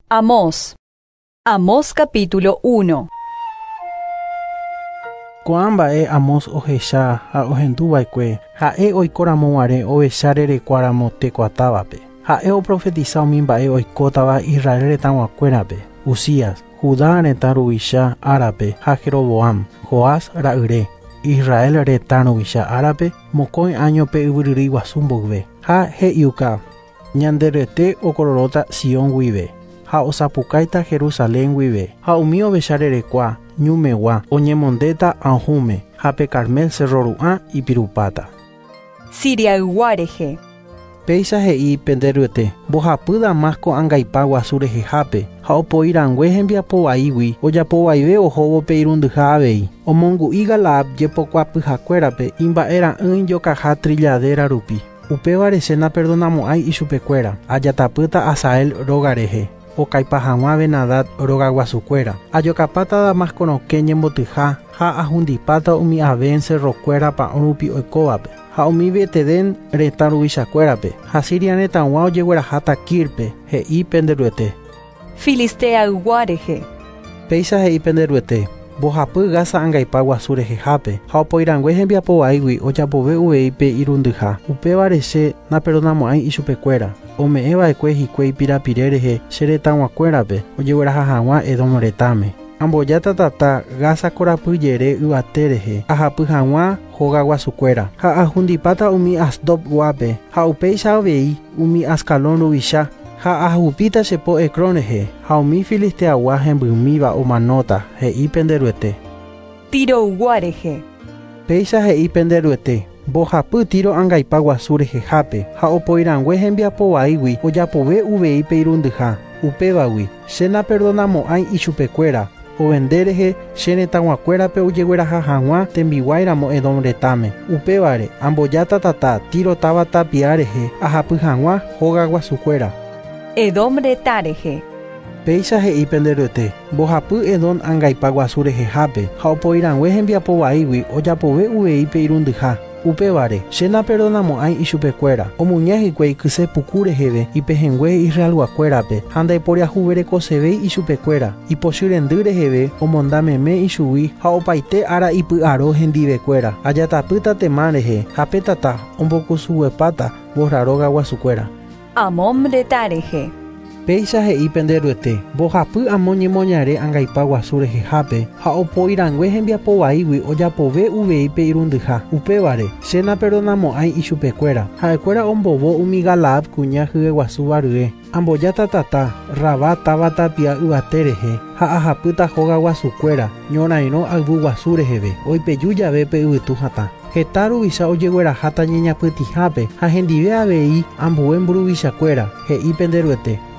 Amós. Amós capítulo 1. Ko'ãmba'e Amós ohecha ha ohenduva'ekue ha'e oikóramog̃uare ovecharerekuáramo tekoatávape. Ha'e oprofetiza umi mba'e oikótava Israel retãguakuérape: Uzías, Judá retã ruvicha árape ha Jeroboam, Joás ra'yre, Israel retã ruvicha árape mokõi añope yvyryry guasu mboyve. Ha he'iuka ñande rete okororóta Sion guive ha osapukáita Jerusalén guive. Ha umi ovecharerekua ñumegua oñemondéta ahũme ha pe Carmel Cerro Ru'ã ipirupáta. Siriayguárehe. Péicha he'i penderyete mbohapy Damasco ãngaipa guasu rehehápe ha opoirangue hembiapo vaígui ojapovaive ohóvo pe irundyha avei. Omongu'i Galaad jepokuapyhakuérape imba'era'ỹi jokaha trilladera rupi. Upévare chéna perdonamo'ãi ichupekuéra. Ajatapýta Asael rógarehe. Okaipa hag̃ua Ben-Hadad rógaguasukuéra. Ajokapáta Damasco rokẽ ñembotyha ha ahundipáta umi aven cerrokuérapa rupi oikóvape. Ha umi Beteden retã ruvichakuérape ha Siria retãgua ojegueraha takírpe he'i penderyete. Filisteayguárehe. Péicha he'i penderyete mbohapy Gaza ãngaipa guasu rehehápe ha opoirangue hembiapo vaígui ojapove uvei pe irundyha. Upévare che naperdonamo'ãi ichupekuéra. Ome'ẽva'ekue hikuái pirapire rehe che retãguakuérape ojegueraha hag̃ua Edom retãme. Ambojáta tata Gaza korapyjere yvate rehe ahapy hag̃ua hóga guasukuéra ha ahundipáta umi Asdod guápe ha upéicha avei umi Ascalón ruvicha ha ahupíta chepo Ecrón rehe ha umi Filisteagua hembymíva omanóta he'i penderyete. Tiroguárehe. Péicha he'i penderyete mbohapy Tiro ãngaipa guasu rehehápe ha opoirangue hembiapo vaígui ojapove uvei pe irundyha. Upévagui che naperdonamo'ãi ichupekuéra ovenderehe che retãguakuérape ojegueraha hag̃ua tembiguairamo Edom retãme. Upévare ambojáta tata Tiro táva tapiarehe ahapy hag̃ua hóga guasukuéra. Edom retárehe. Péicha he'i penderyete mbohapy Edom ãngaipa guasu rehehápe ha opoirangue hembiapo vaígui ojapove uvei pe irundyha. Upévare che naperdonamo'ãi ichupekuéra omuña hikuái kysepuku reheve ipehengue Israelguakuérape ha ndaiporiahuverekosevei ichupekuéra ipochyrendy reheve omondameme ichugui ha opaite ára ipy'aro hendivekuéra ajatapýta tema rehe ha pe tata ombokusuguepáta Borraróga guasukuéra. Amón retárehe. Péicha he'i penderyete mbohapy amo ñemoñare ãngaipa guasu rehehápe ha opoirangue hembiapo vaígui ojapove uvei pe irundyha. Upévare che naperdonamo'ãi ichupekuéra ha'ekuéra ombovo umi Galaad kuña hyeguasúva rye. Ambojáta tata Rabá táva tapia yvate rehe ha ahapýta hóga guasukuéra ñorairõ ayvu guasu reheve oipeju jave pe yvytu hatã. Heta ruvicha ojegueraháta ñeñapytihápe ha hendive avei ambue mburuvichakuéra he'i penderyete.